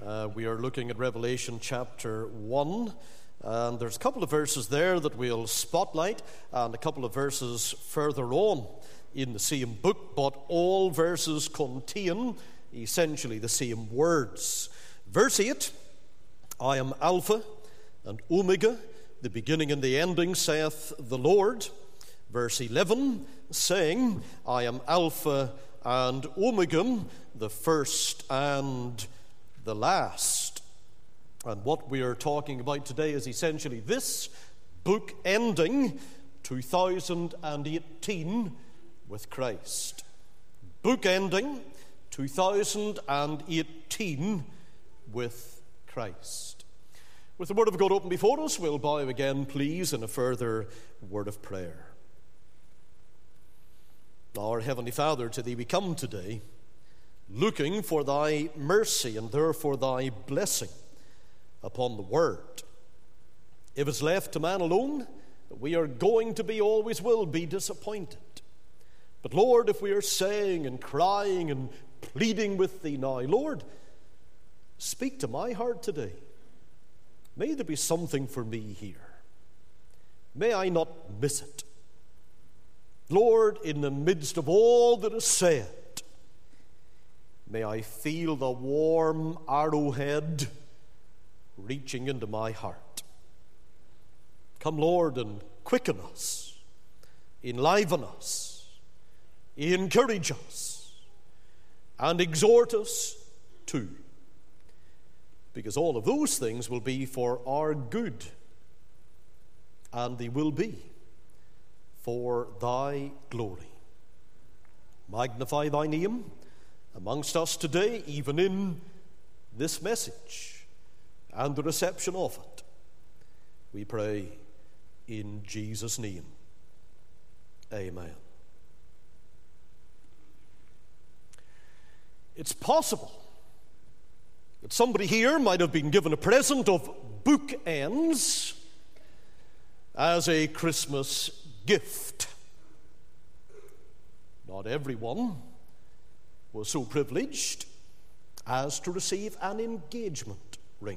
We are looking at Revelation chapter 1, and there's a couple of verses there that we'll spotlight, and a couple of verses further on in the same book, but all verses contain essentially the same words. Verse 8, I am Alpha and Omega, the beginning and the ending, saith the Lord. Verse 11, saying, I am Alpha and Omega, the first and the last. And what we are talking about today is essentially this book ending 2018 with Christ. Book ending 2018 with Christ. With the Word of God open before us, we'll bow again, please, in a further word of prayer. Our Heavenly Father, to Thee we come today, looking for Thy mercy and therefore Thy blessing upon the Word. If it's left to man alone, we are going to be, always will be, disappointed. But Lord, if we are saying and crying and pleading with Thee now, Lord, speak to my heart today. May there be something for me here. May I not miss it. Lord, in the midst of all that is said, may I feel the warm arrowhead reaching into my heart. Come, Lord, and quicken us, enliven us, encourage us, and exhort us too. Because all of those things will be for our good, and they will be for Thy glory. Magnify Thy name amongst us today, even in this message and the reception of it. We pray in Jesus' name. Amen. It's possible that somebody here might have been given a present of bookends as a Christmas gift. Not everyone was so privileged as to receive an engagement ring.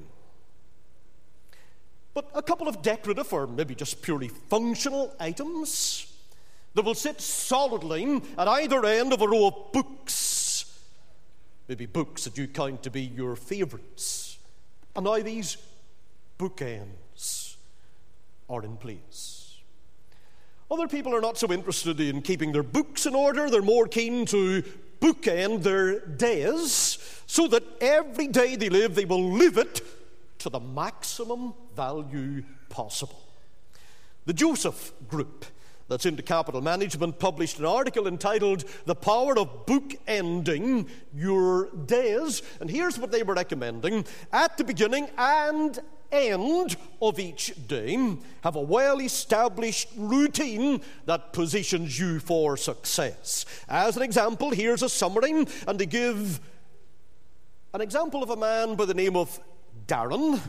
But a couple of decorative or maybe just purely functional items that will sit solidly at either end of a row of books, maybe books that you count to be your favorites. And now these bookends are in place. Other people are not so interested in keeping their books in order. They're more keen to bookend their days so that every day they will live it to the maximum value possible. The Joseph Group, that's into capital management, published an article entitled The Power of Bookending Your Days. And here's what they were recommending. At the beginning and end of each day, have a well-established routine that positions you for success. As an example, here's a summary, and they give an example of a man by the name of Darren,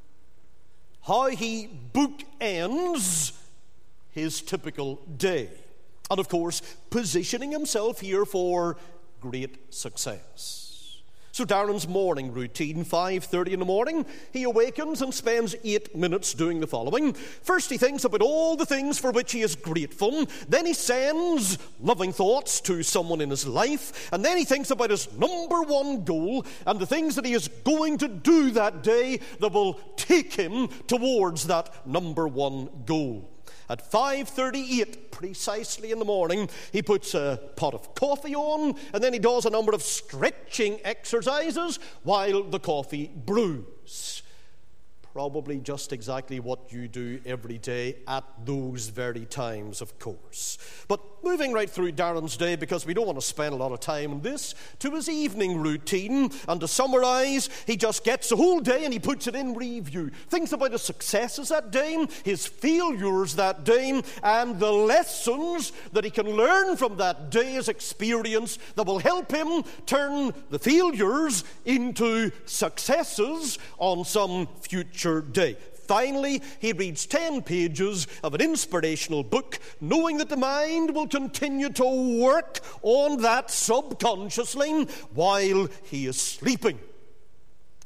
how he bookends his typical day. And of course, positioning himself here for great success. So Darren's morning routine, 5:30 in the morning, he awakens and spends 8 minutes doing the following. First, he thinks about all the things for which he is grateful. Then he sends loving thoughts to someone in his life. And then he thinks about his number one goal and the things that he is going to do that day that will take him towards that number one goal. At 5:38 precisely in the morning, he puts a pot of coffee on, and then he does a number of stretching exercises while the coffee brews. Probably just exactly what you do every day at those very times, of course. But moving right through Darren's day, because we don't want to spend a lot of time on this, to his evening routine. And to summarize, he just gets the whole day and he puts it in review. Thinks about his successes that day, his failures that day, and the lessons that he can learn from that day's experience that will help him turn the failures into successes on some future day. Finally, he reads 10 pages of an inspirational book, knowing that the mind will continue to work on that subconsciously while he is sleeping.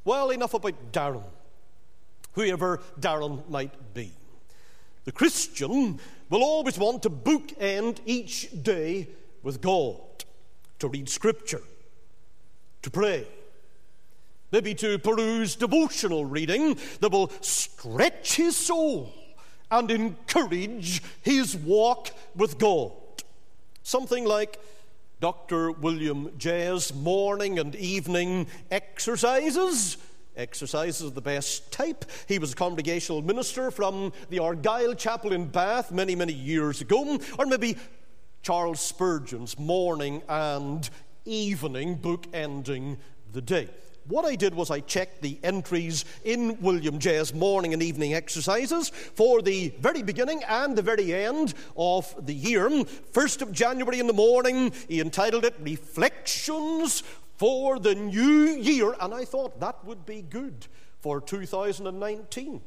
Well, enough about Darren, whoever Darren might be. The Christian will always want to bookend each day with God, to read Scripture, to pray, maybe to peruse devotional reading that will stretch his soul and encourage his walk with God. Something like Dr. William Jay's morning and evening exercises. Exercises of the best type. He was a congregational minister from the Argyle Chapel in Bath many, many years ago. Or maybe Charles Spurgeon's morning and evening book ending the day. What I did was I checked the entries in William Jay's morning and evening exercises for the very beginning and the very end of the year. 1st of January in the morning, he entitled it Reflections for the New Year, and I thought that would be good for 2019.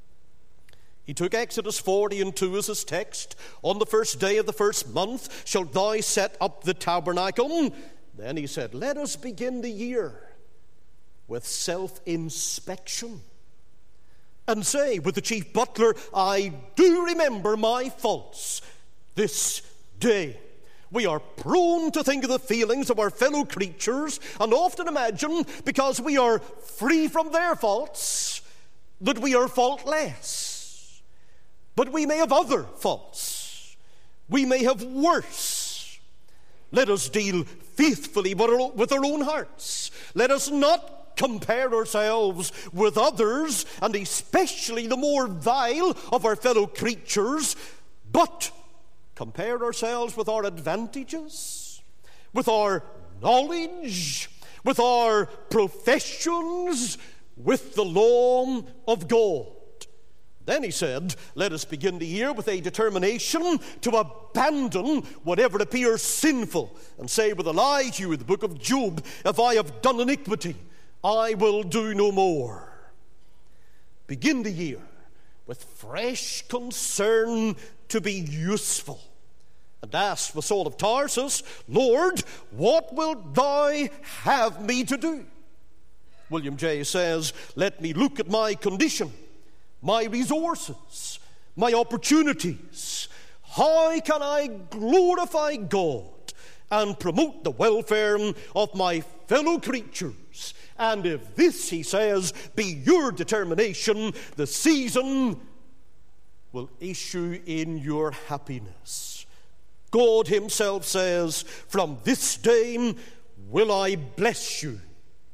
He took Exodus 40:2 as his text. On the first day of the first month shalt thou set up the tabernacle. Then he said, let us begin the year with self-inspection and say with the chief butler, I do remember my faults this day. We are prone to think of the feelings of our fellow creatures and often imagine, because we are free from their faults, that we are faultless. But we may have other faults. We may have worse. Let us deal faithfully with our own hearts. Let us not compare ourselves with others, and especially the more vile of our fellow creatures, but compare ourselves with our advantages, with our knowledge, with our professions, with the law of God. Then he said, let us begin the year with a determination to abandon whatever appears sinful, and say with Elihu in the book of Job, if I have done iniquity, I will do no more. Begin the year with fresh concern to be useful, and ask with Saul of Tarsus, Lord, what wilt thou have me to do? William Jay says, let me look at my condition, my resources, my opportunities. How can I glorify God and promote the welfare of my fellow creatures? And if this, he says, be your determination, the season will issue in your happiness. God himself says, from this day will I bless you.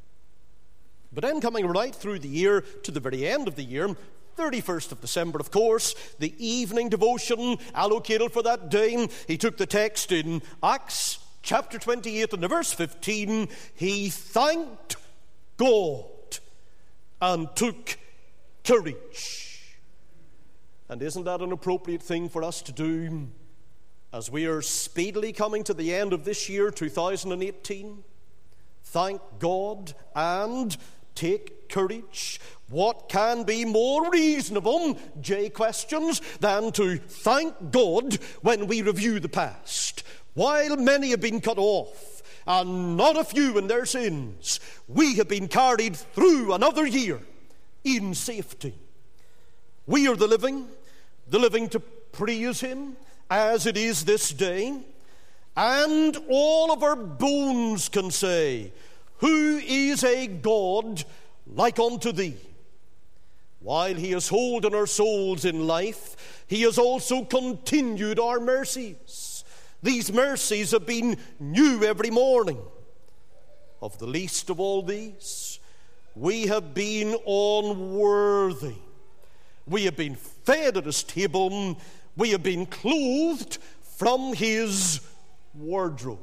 But then coming right through the year to the very end of the year, 31st of December, of course, the evening devotion allocated for that day, he took the text in Acts chapter 28 and verse 15. He thanked God and took courage. And isn't that an appropriate thing for us to do as we are speedily coming to the end of this year, 2018? Thank God and take courage. What can be more reasonable, J questions, than to thank God when we review the past? While many have been cut off, and not a few in their sins, we have been carried through another year in safety. We are the living to praise him as it is this day, and all of our bones can say, who is a God like unto thee? While he has holden our souls in life, he has also continued our mercies. These mercies have been new every morning. Of the least of all these, we have been unworthy. We have been fed at his table. We have been clothed from his wardrobe.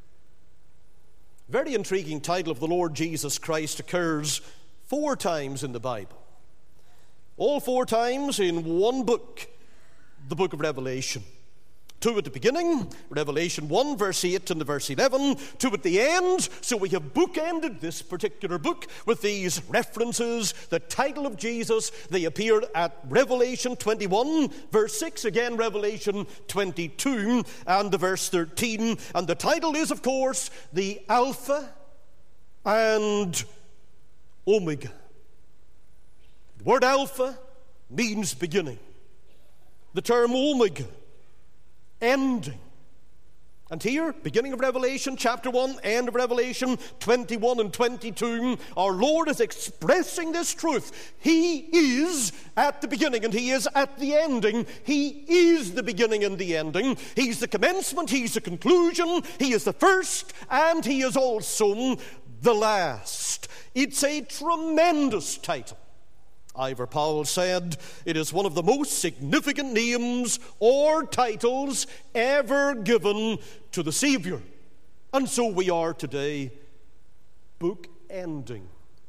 Very intriguing title of the Lord Jesus Christ occurs 4 times in the Bible. All 4 times in one book, the book of Revelation. 2 at the beginning, Revelation 1, verse 8 and verse 11. 2 at the end. So we have bookended this particular book with these references. The title of Jesus, they appear at Revelation 21, verse 6. Again, Revelation 22 and the verse 13. And the title is, of course, the Alpha and Omega. The word Alpha means beginning. The term Omega, ending. And here, beginning of Revelation chapter 1, end of Revelation 21 and 22, our Lord is expressing this truth. He is at the beginning and He is at the ending. He is the beginning and the ending. He's the commencement, He's the conclusion, He is the first, and He is also the last. It's a tremendous title. Ivor Powell said, it is one of the most significant names or titles ever given to the Savior. And so we are today, book-ending.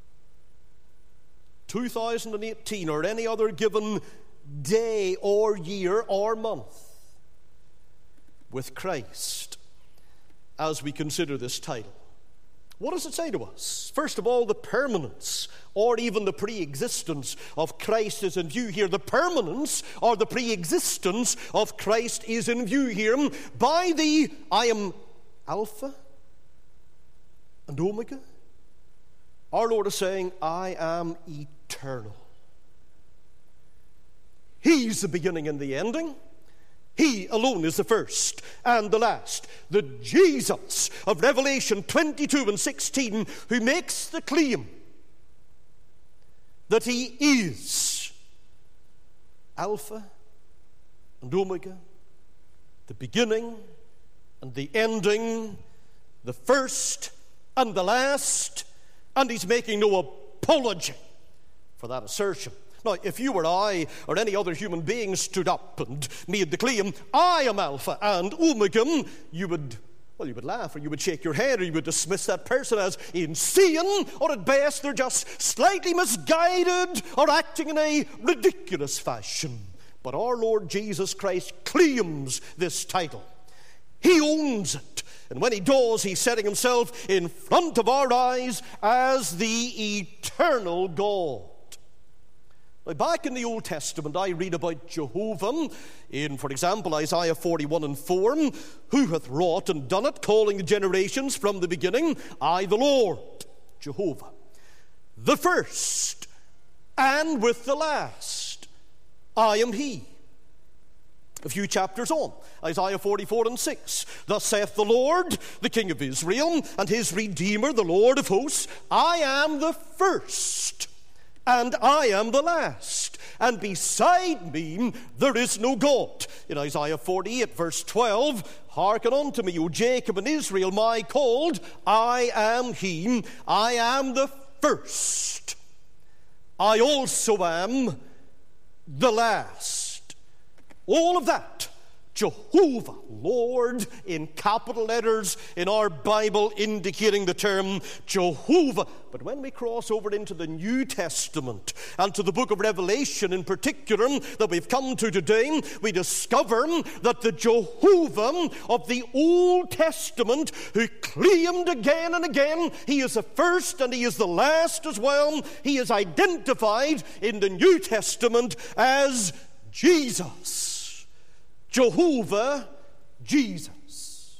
2018 or any other given day or year or month with Christ as we consider this title. What does it say to us? First of all, the permanence or even the pre-existence of Christ is in view here. The permanence or the pre-existence of Christ is in view here by the I am Alpha and Omega. Our Lord is saying, I am eternal. He's the beginning and the ending. He alone is the first and the last. The Jesus of Revelation 22 and 16 who makes the claim that He is Alpha and Omega, the beginning and the ending, the first and the last, and He's making no apology for that assertion. Now, if you or I or any other human being stood up and made the claim, I am Alpha and Omega, you would laugh or you would shake your head or you would dismiss that person as insane, or at best they're just slightly misguided or acting in a ridiculous fashion. But our Lord Jesus Christ claims this title. He owns it. And when He does, He's setting Himself in front of our eyes as the eternal God. Now, back in the Old Testament, I read about Jehovah in, for example, Isaiah 41 and 4, who hath wrought and done it, calling the generations from the beginning, I the Lord, Jehovah, the first, and with the last, I am He. A few chapters on, Isaiah 44 and 6, thus saith the Lord, the King of Israel, and His Redeemer, the Lord of hosts, I am the first, and I am the last, and beside me there is no God. In Isaiah 48 verse 12, hearken unto me, O Jacob and Israel, my called, I am He, I am the first, I also am the last. All of that, Jehovah, Lord, in capital letters in our Bible, indicating the term Jehovah. But when we cross over into the New Testament and to the book of Revelation in particular that we've come to today, we discover that the Jehovah of the Old Testament, who claimed again and again He is the first and He is the last as well, He is identified in the New Testament as Jesus. Jehovah, Jesus.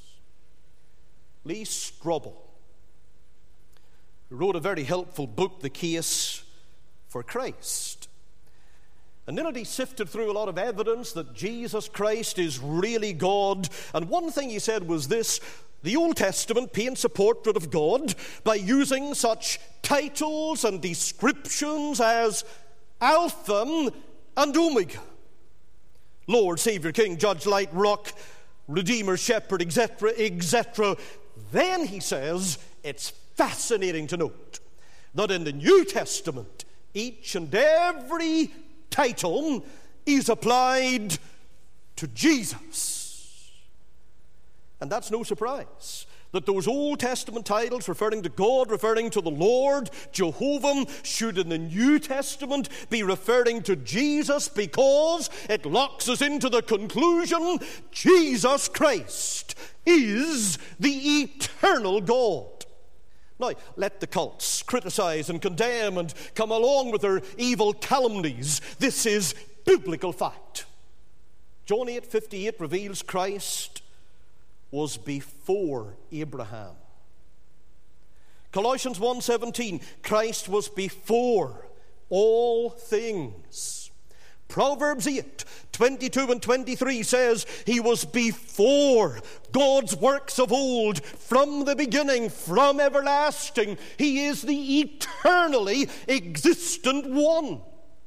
Lee Strobel, who wrote a very helpful book, The Case for Christ. And then he sifted through a lot of evidence that Jesus Christ is really God. And one thing he said was this: the Old Testament paints a portrait of God by using such titles and descriptions as Alpha and Omega. Lord, Savior, King, Judge, Light, Rock, Redeemer, Shepherd, etc., etc. Then he says, it's fascinating to note that in the New Testament, each and every title is applied to Jesus. And that's no surprise that those Old Testament titles referring to God, referring to the Lord, Jehovah, should in the New Testament be referring to Jesus, because it locks us into the conclusion Jesus Christ is the eternal God. Now, let the cults criticize and condemn and come along with their evil calumnies. This is biblical fact. John 8:58 reveals Christ was before Abraham. Colossians 1:17, Christ was before all things. Proverbs 8:22 and 23 says he was before God's works of old, from the beginning, from everlasting. He is the eternally existent one.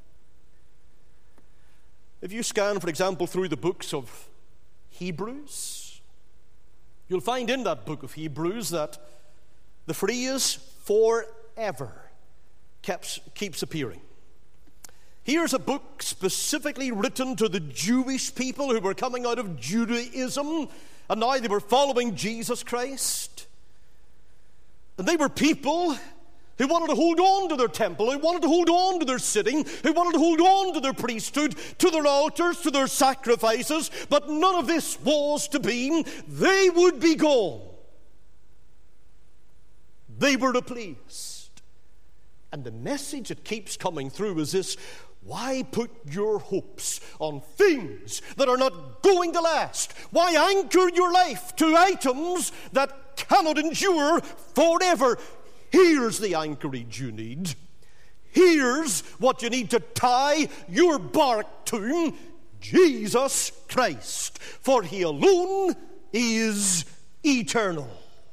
If you scan, for example, through the books of Hebrews, you'll find in that book of Hebrews that the phrase forever keeps appearing. Here's a book specifically written to the Jewish people who were coming out of Judaism, and now they were following Jesus Christ. And they were people who wanted to hold on to their temple, who wanted to hold on to their sitting, who wanted to hold on to their priesthood, to their altars, to their sacrifices, but none of this was to be. They would be gone. They were replaced. And the message that keeps coming through is this: why put your hopes on things that are not going to last? Why anchor your life to items that cannot endure forever? Here's the anchorage you need. Here's what you need to tie your bark to: Jesus Christ. For he alone is eternal.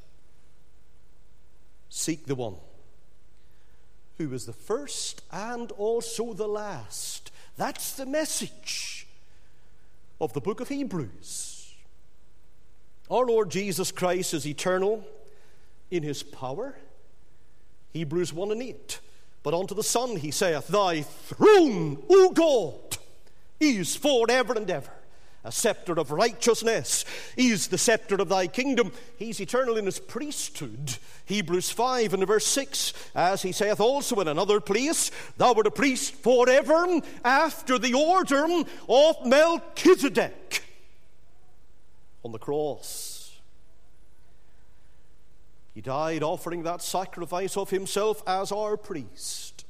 Seek the one who is the first and also the last. That's the message of the book of Hebrews. Our Lord Jesus Christ is eternal in his power. Hebrews 1:8. But unto the Son he saith, Thy throne, O God, is forever and ever. A scepter of righteousness is the scepter of thy kingdom. He's eternal in his priesthood. Hebrews 5 and verse 6, as he saith also in another place, Thou art a priest forever after the order of Melchizedek. On the cross, he died offering that sacrifice of himself as our priest.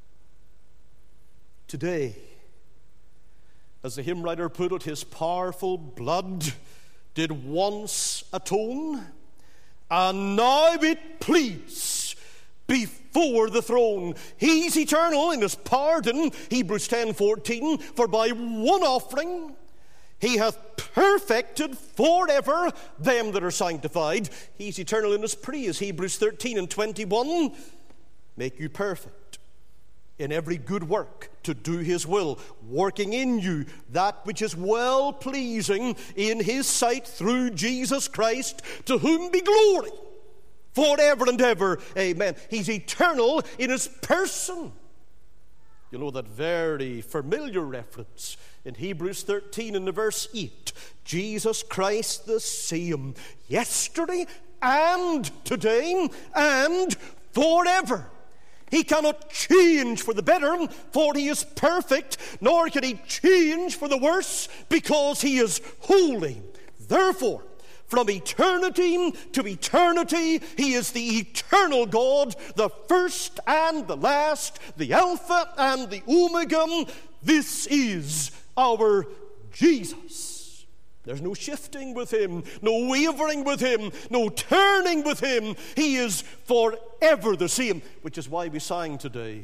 Today, as the hymn writer put it, his powerful blood did once atone, and now it pleads before the throne. He's eternal in his pardon, Hebrews 10:14, for by one offering he hath perfected forever them that are sanctified. He's eternal in his praise, Hebrews 13 and 21, make you perfect in every good work to do his will, working in you that which is well-pleasing in his sight through Jesus Christ, to whom be glory forever and ever. Amen. He's eternal in his person. You know that very familiar reference in Hebrews 13 and verse 8. Jesus Christ the same yesterday and today and forever. He cannot change for the better, for he is perfect, nor can he change for the worse, because he is holy. Therefore, from eternity to eternity, he is the eternal God, the first and the last, the Alpha and the Omega. This is our Jesus. There's no shifting with him, no wavering with him, no turning with him. He is forever the same, which is why we sang today,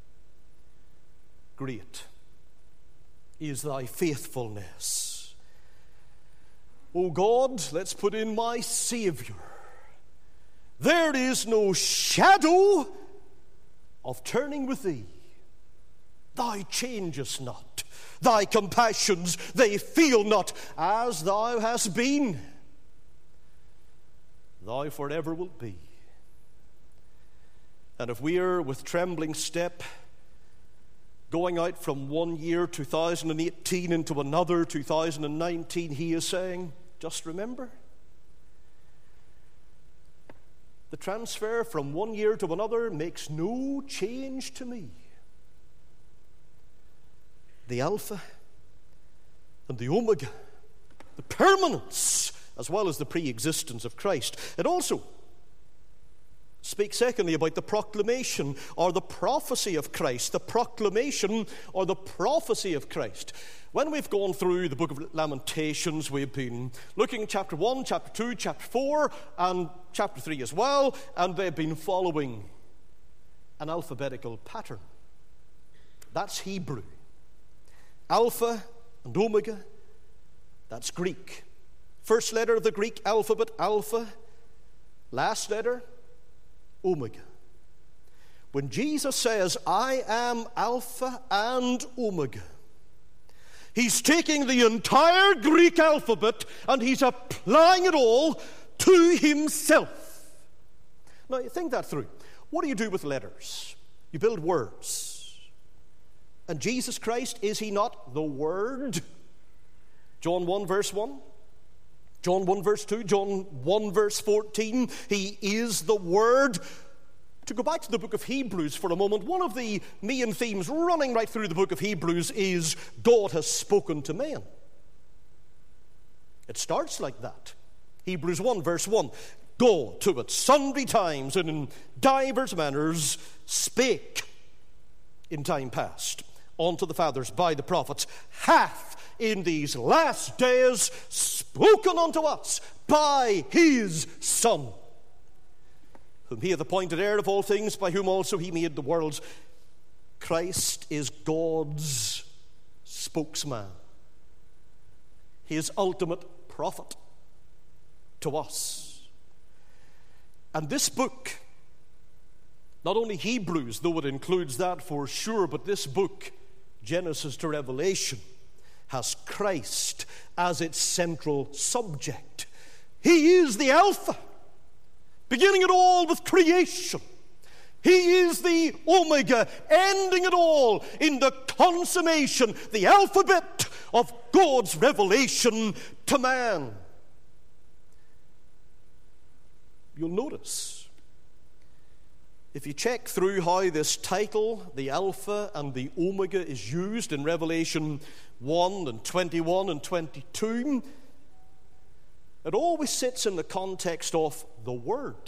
Great is thy faithfulness. O God, let's put in my Savior. There is no shadow of turning with thee. Thou changest not. Thy compassions, they fail not. As thou hast been, thou forever wilt be. And if we are with trembling step going out from one year, 2018, into another, 2019, he is saying, just remember, the transfer from one year to another makes no change to me. The Alpha and the Omega, the permanence as well as the pre-existence of Christ. It also speak secondly about the proclamation or the prophecy of Christ. The proclamation or the prophecy of Christ. When we've gone through the book of Lamentations, we've been looking at chapter 1, chapter 2, chapter 4, and chapter 3 as well, and they've been following an alphabetical pattern. That's Hebrew. Alpha and Omega, that's Greek. First letter of the Greek alphabet, Alpha. Last letter, Omega. When Jesus says, I am Alpha and Omega, he's taking the entire Greek alphabet and he's applying it all to himself. Now, you think that through. What do you do with letters? You build words. And Jesus Christ, is he not the Word? John 1 verse 1. John 1 verse 2, John 1 verse 14, he is the Word. To go back to the book of Hebrews for a moment, one of the main themes running right through the book of Hebrews is God has spoken to man. It starts like that. Hebrews 1 verse 1, God to it sundry times and in divers manners spake in time past unto the fathers by the prophets, hath in these last days spoken unto us by his Son, whom he hath appointed heir of all things, by whom also he made the worlds. Christ is God's spokesman, his ultimate prophet to us. And this book, not only Hebrews, though it includes that for sure, but this book, Genesis to Revelation, has Christ as its central subject. He is the Alpha, beginning it all with creation. He is the Omega, ending it all in the consummation, the alphabet of God's revelation to man. You'll notice, if you check through how this title, the Alpha and the Omega, is used in Revelation 1 and 21 and 22, it always sits in the context of the Word.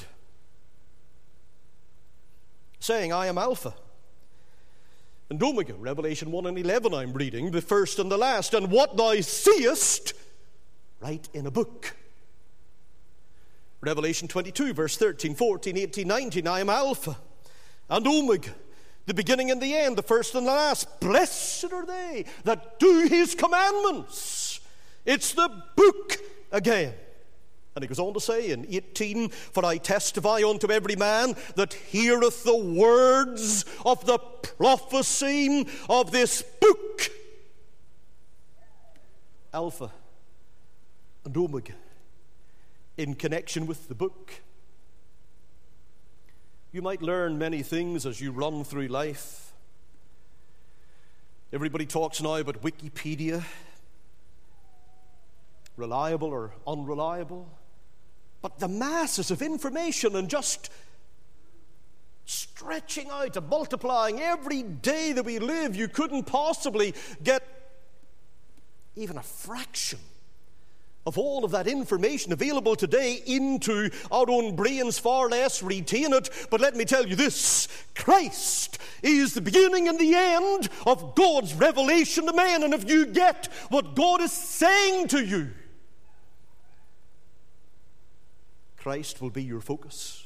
Saying, I am Alpha and Omega, Revelation 1 and 11 I'm reading, the first and the last, and what thou seest, write in a book. Revelation 22, verse 13, 14, 18, 19, I am Alpha and Omega, the beginning and the end, the first and the last. Blessed are they that do his commandments. It's the book again. And he goes on to say in 18, for I testify unto every man that heareth the words of the prophecy of this book. Alpha and Omega in connection with the book. You might learn many things as you run through life. Everybody talks now about Wikipedia, reliable or unreliable. But the masses of information and just stretching out and multiplying every day that we live, you couldn't possibly get even a fraction of all of that information available today into our own brains, far less retain it. But let me tell you this, Christ is the beginning and the end of God's revelation to man. And if you get what God is saying to you, Christ will be your focus.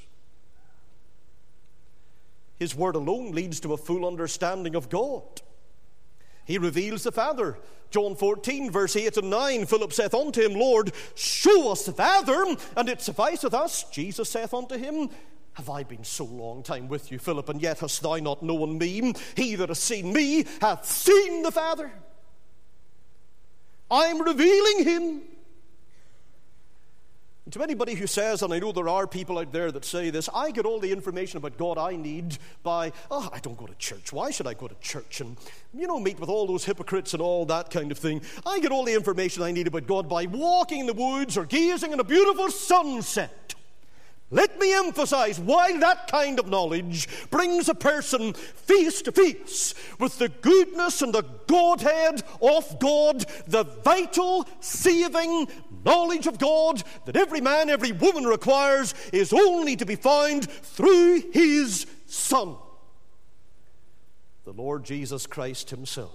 His word alone leads to a full understanding of God. He reveals the Father. John 14, verse 8 and 9, Philip saith unto him, Lord, show us the Father, and it sufficeth us. Jesus saith unto him, have I been so long time with you, Philip, and yet hast thou not known me? He that hath seen me hath seen the Father. I am revealing him. And to anybody who says, and I know there are people out there that say this, I get all the information about God I need by, I don't go to church. Why should I go to church and, meet with all those hypocrites and all that kind of thing? I get all the information I need about God by walking in the woods or gazing on a beautiful sunset. Let me emphasize why that kind of knowledge brings a person face to face with the goodness and the Godhead of God, the vital, saving knowledge of God that every man, every woman requires is only to be found through His Son, the Lord Jesus Christ Himself.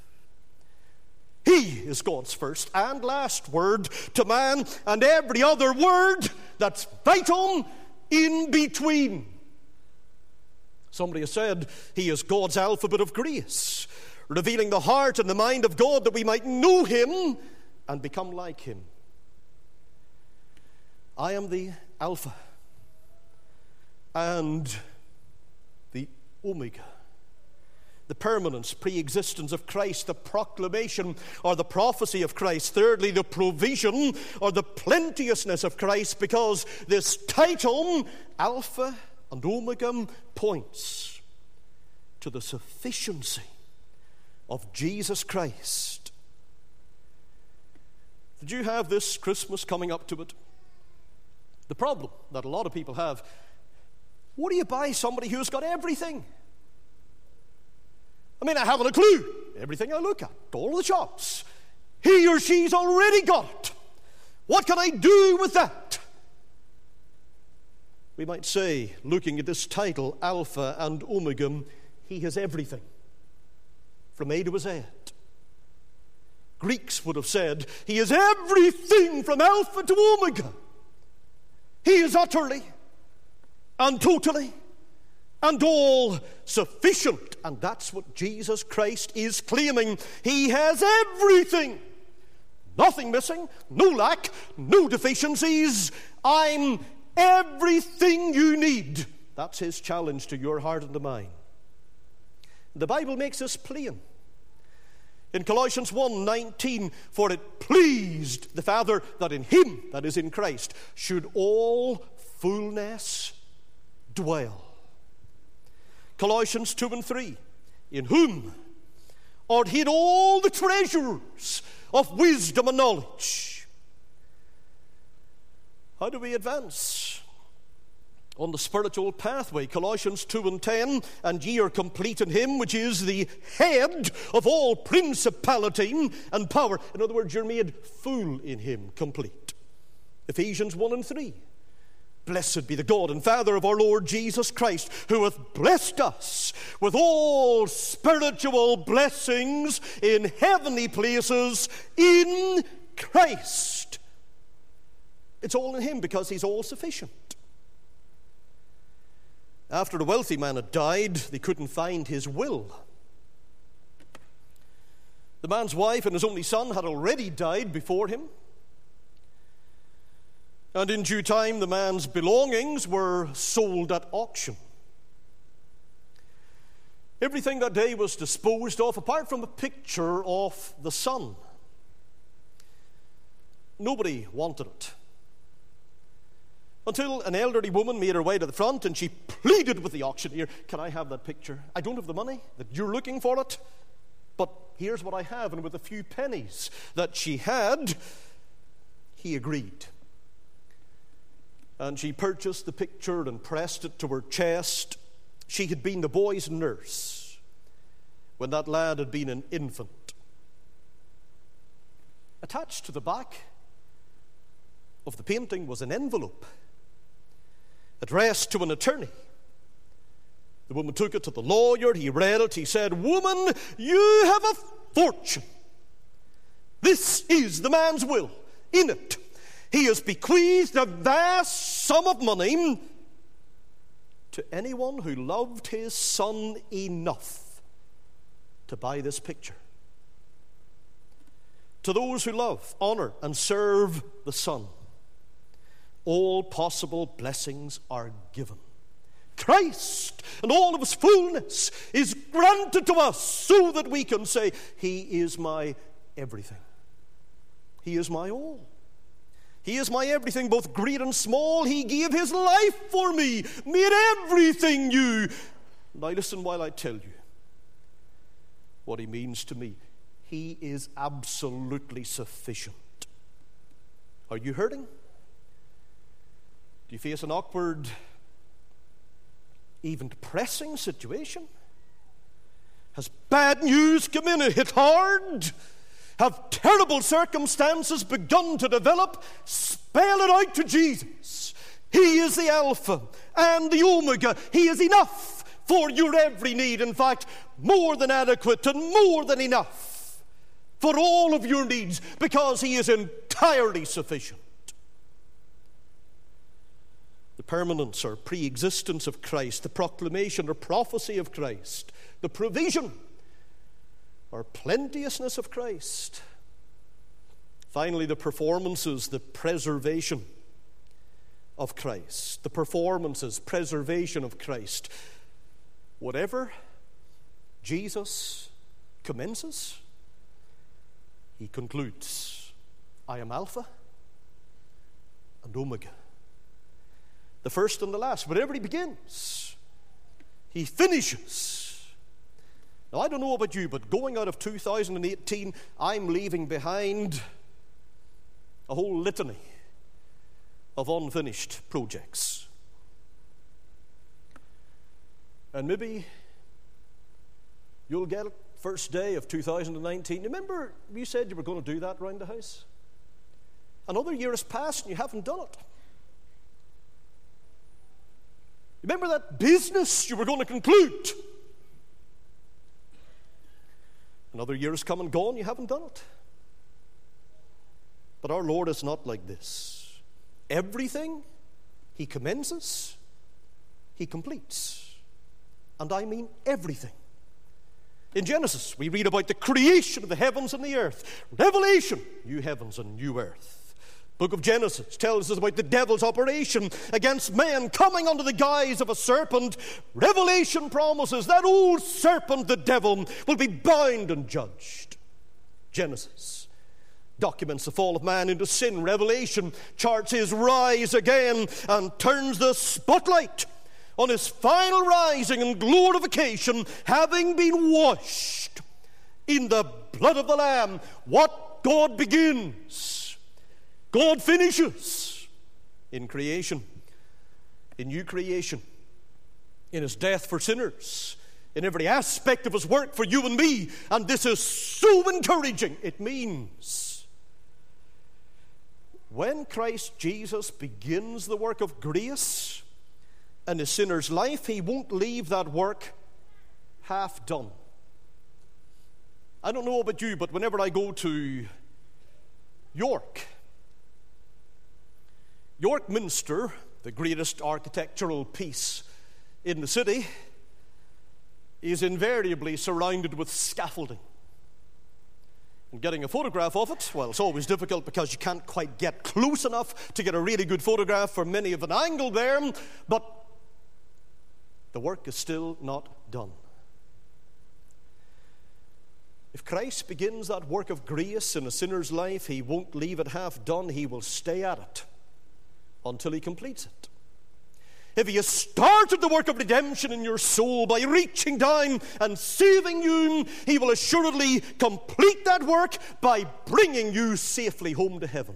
He is God's first and last word to man, and every other word that's vital in between. Somebody has said He is God's alphabet of grace, revealing the heart and the mind of God that we might know Him and become like Him. I am the Alpha and the Omega. The permanence, pre-existence of Christ, the proclamation or the prophecy of Christ. Thirdly, the provision or the plenteousness of Christ, because this title, Alpha and Omega, points to the sufficiency of Jesus Christ. Did you have this Christmas coming up to it? The problem that a lot of people have, what do you buy somebody who's got everything? I mean, I haven't a clue. Everything I look at, all the shops, he or she's already got it. What can I do with that? We might say, looking at this title, Alpha and Omega, he has everything, from A to Z. Greeks would have said, he is everything from Alpha to Omega. He is utterly and totally and all sufficient. And that's what Jesus Christ is claiming. He has everything. Nothing missing, no lack, no deficiencies. I'm everything you need. That's His challenge to your heart and to mine. The Bible makes this plain. In Colossians 1:19, for it pleased the Father that in Him, that is in Christ, should all fullness dwell. Colossians 2:3, in whom are hid all the treasures of wisdom and knowledge. How do we advance on the spiritual pathway? Colossians 2:10, and ye are complete in Him, which is the head of all principality and power. In other words, you're made full in Him, complete. Ephesians 1:3, blessed be the God and Father of our Lord Jesus Christ, who hath blessed us with all spiritual blessings in heavenly places in Christ. It's all in Him because He's all sufficient. After the wealthy man had died, they couldn't find his will. The man's wife and his only son had already died before him. And in due time, the man's belongings were sold at auction. Everything that day was disposed of, apart from a picture of the son. Nobody wanted it. Until an elderly woman made her way to the front and she pleaded with the auctioneer, can I have that picture? I don't have the money that you're looking for it, but here's what I have. And with a few pennies that she had, he agreed. And she purchased the picture and pressed it to her chest. She had been the boy's nurse when that lad had been an infant. Attached to the back of the painting was an envelope addressed to an attorney. The woman took it to the lawyer. He read it. He said, woman, you have a fortune. This is the man's will. In it, he has bequeathed a vast sum of money to anyone who loved his son enough to buy this picture. To those who love, honor, and serve the Son, all possible blessings are given. Christ and all of His fullness is granted to us so that we can say, He is my everything. He is my all. He is my everything, both great and small. He gave His life for me, made everything new. Now listen while I tell you what He means to me. He is absolutely sufficient. Are you hurting? Do you face an awkward, even depressing situation? Has bad news come in and hit hard? Have terrible circumstances begun to develop? Spell it out to Jesus. He is the Alpha and the Omega. He is enough for your every need. In fact, more than adequate and more than enough for all of your needs, because He is entirely sufficient. The permanence or pre-existence of Christ, the proclamation or prophecy of Christ, the provision or plenteousness of Christ. Finally, the performances, the preservation of Christ. The performances, preservation of Christ. Whatever Jesus commences, He concludes. I am Alpha and Omega. The first and the last. Wherever He begins, He finishes. Now, I don't know about you, but going out of 2018, I'm leaving behind a whole litany of unfinished projects. And maybe you'll get it first day of 2019. Remember, you said you were going to do that around the house? Another year has passed and you haven't done it. Remember that business you were going to conclude? Another year has come and gone, you haven't done it. But our Lord is not like this. Everything He commences, He completes. And I mean everything. In Genesis, we read about the creation of the heavens and the earth. Revelation, new heavens and new earth. Book of Genesis tells us about the devil's operation against man coming under the guise of a serpent. Revelation promises that old serpent, the devil, will be bound and judged. Genesis documents the fall of man into sin. Revelation charts his rise again and turns the spotlight on his final rising and glorification, having been washed in the blood of the Lamb. What God begins, God finishes in creation, in new creation, in His death for sinners, in every aspect of His work for you and me. And this is so encouraging. It means when Christ Jesus begins the work of grace in a sinner's life, He won't leave that work half done. I don't know about you, but whenever I go to York Minster, the greatest architectural piece in the city, is invariably surrounded with scaffolding. And getting a photograph of it, well, it's always difficult because you can't quite get close enough to get a really good photograph for many of an angle there, but the work is still not done. If Christ begins that work of grace in a sinner's life, He won't leave it half done. He will stay at it until He completes it. If He has started the work of redemption in your soul by reaching down and saving you, He will assuredly complete that work by bringing you safely home to heaven.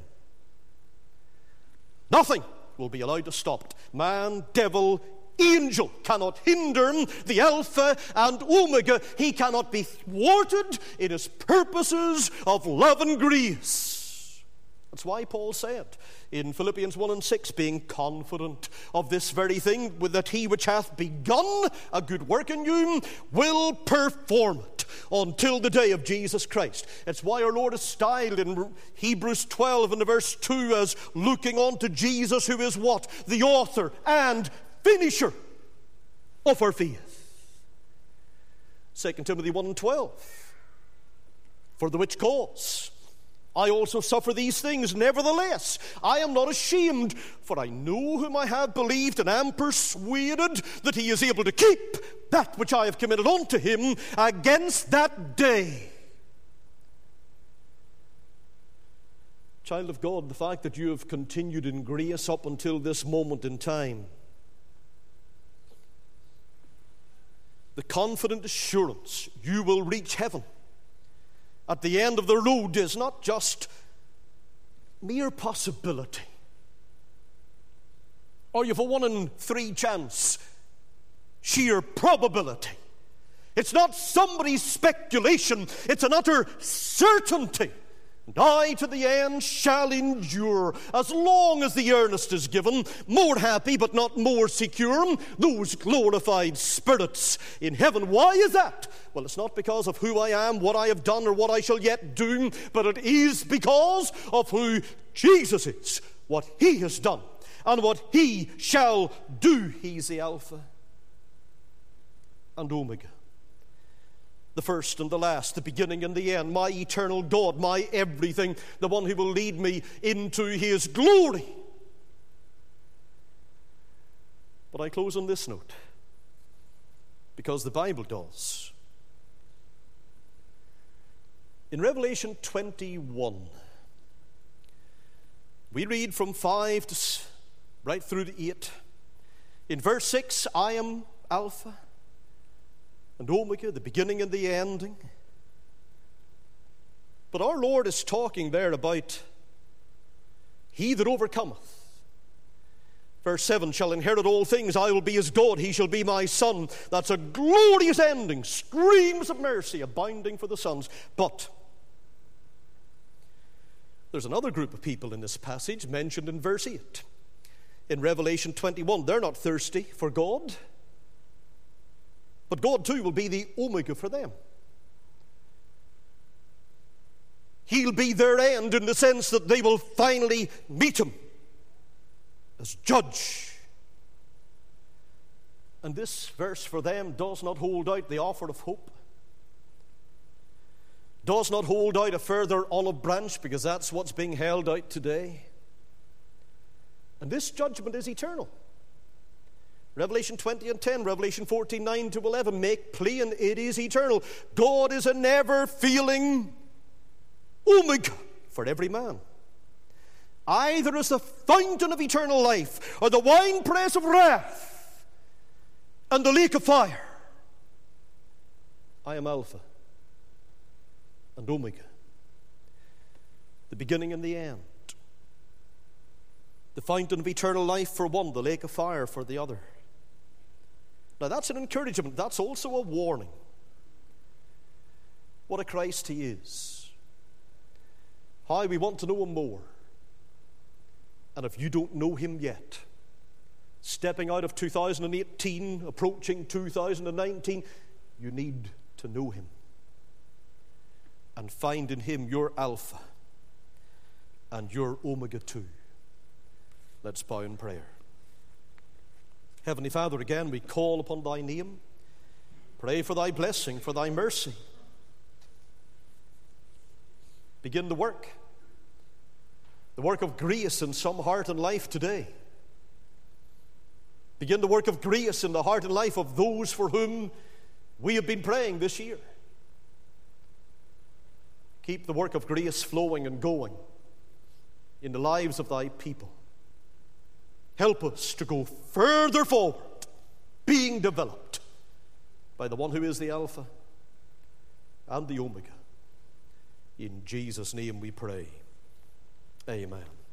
Nothing will be allowed to stop it. Man, devil, angel cannot hinder the Alpha and Omega. He cannot be thwarted in His purposes of love and grace. That's why Paul said in Philippians 1 and 6, being confident of this very thing, that He which hath begun a good work in you will perform it until the day of Jesus Christ. It's why our Lord is styled in Hebrews 12 and verse 2 as looking on to Jesus, who is what? The author and finisher of our faith. 2 Timothy 1 and 12. For the which cause I also suffer these things. Nevertheless, I am not ashamed, for I know whom I have believed, and am persuaded that He is able to keep that which I have committed unto Him against that day. Child of God, the fact that you have continued in grace up until this moment in time, the confident assurance you will reach heaven at the end of the road, is not just mere possibility or you've a 1 in 3 chance. Sheer probability. It's not somebody's speculation, it's an utter certainty. And I to the end shall endure, as long as the earnest is given, more happy but not more secure, those glorified spirits in heaven. Why is that? Well, it's not because of who I am, what I have done, or what I shall yet do, but it is because of who Jesus is, what he has done, and what he shall do. He's the Alpha and Omega, the first and the last, the beginning and the end, my eternal God, my everything, the one who will lead me into his glory. But I close on this note, because the Bible does. In Revelation 21, we read from 5 to right through to 8. In verse 6, I am Alpha and Omega, the beginning and the ending. But our Lord is talking there about he that overcometh. Verse 7, shall inherit all things, I will be his God, he shall be my son. That's a glorious ending, screams of mercy abounding for the sons. But there's another group of people in this passage mentioned in verse 8. In Revelation 21, they're not thirsty for God, but God too will be the Omega for them. He'll be their end in the sense that they will finally meet him as judge. And this verse for them does not hold out the offer of hope, does not hold out a further olive branch, because that's what's being held out today. And this judgment is eternal. Revelation 20 and 10, Revelation 14, 9 to 11 make plain it is eternal. God is a never-failing Omega for every man. Either as the fountain of eternal life, or the winepress of wrath, and the lake of fire. I am Alpha and Omega, the beginning and the end. The fountain of eternal life for one, the lake of fire for the other. Now that's an encouragement. That's also a warning. What a Christ he is. How we want to know him more. And if you don't know him yet, stepping out of 2018, approaching 2019, you need to know him. And find in him your Alpha and your Omega too. Let's bow in prayer. Heavenly Father, again we call upon thy name. Pray for thy blessing, for thy mercy. Begin the work of grace in some heart and life today. Begin the work of grace in the heart and life of those for whom we have been praying this year. Keep the work of grace flowing and going in the lives of thy people. Help us to go further forward, being developed by the one who is the Alpha and the Omega. In Jesus' name we pray. Amen.